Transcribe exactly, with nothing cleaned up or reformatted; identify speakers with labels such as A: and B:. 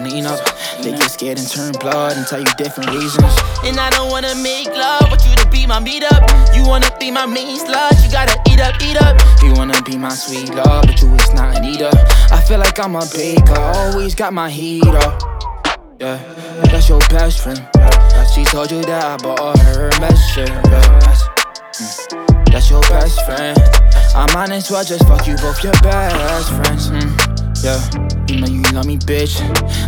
A: lean up. They get scared and turn blood and tell you different reasons.
B: And I don't wanna make love, want you to be my meetup. You wanna be my main slut, you gotta eat up, eat up.
A: You wanna be my sweet love, but you is not an eater. I feel like I'm a baker, always got my heat up. Yeah, that's your best friend. She told you that I bought her a message. Mm. That's your best friend. I might as well just fuck you both your best friends. Mm. Yeah, you know you love me, bitch.